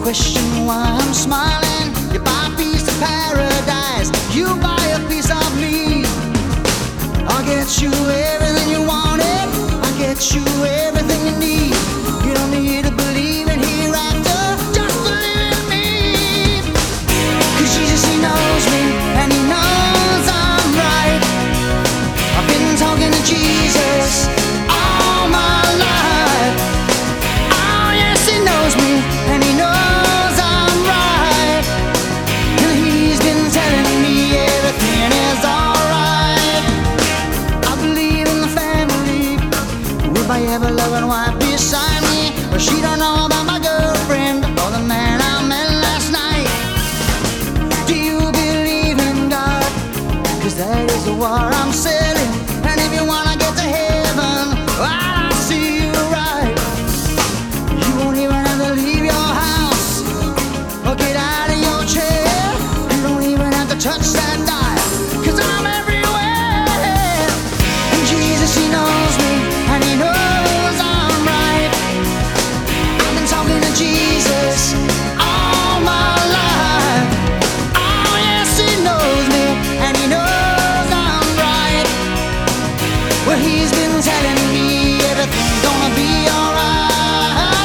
question why I'm smiling. You buy a piece of paradise, you buy a piece of me. I'll get you everything you wanted, I'll get you everything you need.